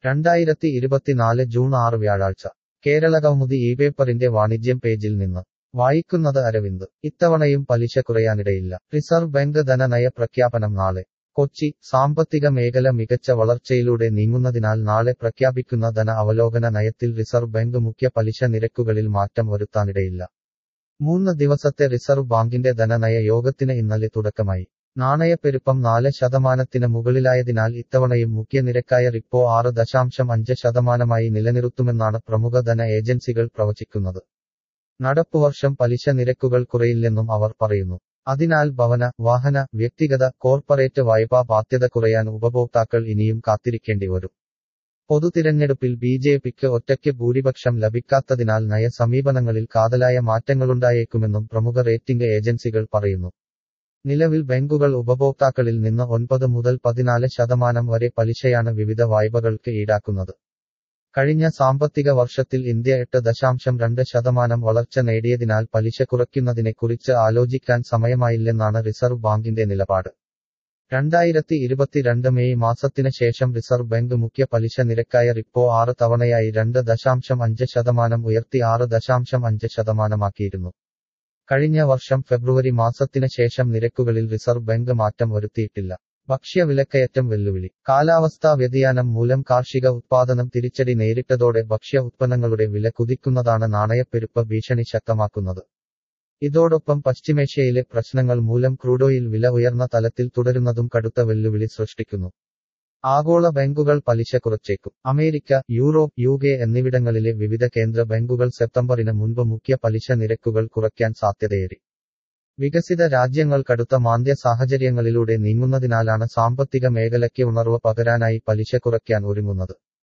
2024 June 6 വ്യാഴാഴ്ച കേരളകൗമുദി ഇപേപ്പറിന്റെ വാണിജ്യം പേജിൽ നിന്ന് വായിക്കുന്നത് അരവിന്ദ്. ഇത്തവണയും പലിശ കുറയാനിടയില്ല. റിസർവ് ബാങ്ക് ധനനയ പ്രഖ്യാപനം നാളെ. കൊച്ചി. സാമ്പത്തിക മേഖല മികച്ച വളർച്ചയിലൂടെ നീങ്ങുന്നതിനാൽ നാളെ പ്രഖ്യാപിക്കുന്ന ധന അവലോകന നയത്തിൽ റിസർവ് ബാങ്ക് മുഖ്യ പലിശ നിരക്കുകളിൽ മാറ്റം വരുത്താനിടയില്ല. 3 ദിവസത്തെ റിസർവ് ബാങ്കിന്റെ ധനനയ യോഗത്തിന് ഇന്നലെ തുടക്കമായി. നാണയപ്പെരുപ്പം 4% മുകളിലായതിനാൽ ഇത്തവണയും മുഖ്യനിരക്കായ റിപ്പോ 6.5% നിലനിർത്തുമെന്നാണ് പ്രമുഖ ധന ഏജൻസികൾ പ്രവചിക്കുന്നത്. നടപ്പുവർഷം പലിശ നിരക്കുകൾ കുറയില്ലെന്നും അവർ പറയുന്നു. അതിനാൽ ഭവന, വാഹന, വ്യക്തിഗത, കോർപ്പറേറ്റ് വായ്പാ ബാധ്യത കുറയാൻ ഉപഭോക്താക്കൾ ഇനിയും കാത്തിരിക്കേണ്ടി വരും. പൊതുതിരഞ്ഞെടുപ്പിൽ ബിജെപിക്ക് ഒറ്റയ്ക്ക് ഭൂരിപക്ഷം ലഭിക്കാത്തതിനാൽ നയ സമീപനങ്ങളിൽ കാതലായ മാറ്റങ്ങളുണ്ടായേക്കുമെന്നും പ്രമുഖ റേറ്റിംഗ് ഏജൻസികൾ പറയുന്നു. നിലവിൽ ബാങ്കുകൾ ഉപഭോക്താക്കളിൽ നിന്ന് 9 മുതൽ 14% വരെ പലിശയാണ് വിവിധ വായ്പകൾക്ക് ഈടാക്കുന്നത്. കഴിഞ്ഞ സാമ്പത്തിക വർഷത്തിൽ ഇന്ത്യ 8.2% വളർച്ച നേടിയതിനാൽ പലിശ കുറയ്ക്കുന്നതിനെക്കുറിച്ച് ആലോചിക്കാൻ സമയമായില്ലെന്നാണ് റിസർവ് ബാങ്കിന്റെ നിലപാട്. 2022 മെയ് മാസത്തിന് ശേഷം റിസർവ് ബാങ്ക് മുഖ്യ പലിശ നിരക്കായ റിപ്പോ 6 തവണയായി 2.5% ഉയർത്തി 6.5% കഴിഞ്ഞ വർഷം ഫെബ്രുവരി മാസത്തിന് ശേഷം നിരക്കുകളിൽ റിസർവ് ബാങ്ക് മാറ്റം വരുത്തിയിട്ടില്ല. ഭക്ഷ്യ വിലക്കയറ്റം വെല്ലുവിളി. കാലാവസ്ഥാ വ്യതിയാനം മൂലം കാർഷിക ഉത്പാദനം തിരിച്ചടി നേരിട്ടതോടെ ഭക്ഷ്യ ഉത്പന്നങ്ങളുടെ വില കുതിക്കുന്നതാണ് നാണയപ്പെരുപ്പ ഭീഷണി ശക്തമാക്കുന്നത്. ഇതോടൊപ്പം പശ്ചിമേഷ്യയിലെ പ്രശ്നങ്ങൾ മൂലം ക്രൂഡോയിൽ വില ഉയർന്ന തലത്തിൽ തുടരുന്നതും കടുത്ത വെല്ലുവിളി സൃഷ്ടിക്കുന്നു. ആഗോള ബാങ്കുകൾ പലിശ കുറച്ചേക്കും. അമേരിക്ക, യൂറോപ്പ്, UK എന്നിവിടങ്ങളിലെ വിവിധ കേന്ദ്ര ബാങ്കുകൾ സെപ്റ്റംബറിന് മുൻപ് മുഖ്യ പലിശ നിരക്കുകൾ കുറയ്ക്കാൻ സാധ്യതയേറി. വികസിത രാജ്യങ്ങൾ കടുത്ത മാന്ദ്യ സാഹചര്യങ്ങളിലൂടെ നീങ്ങുന്നതിനാലാണ് സാമ്പത്തിക മേഖലയ്ക്ക് ഉണർവ് പകരാനായി പലിശ കുറയ്ക്കാൻ ഒരുങ്ങുന്നത്.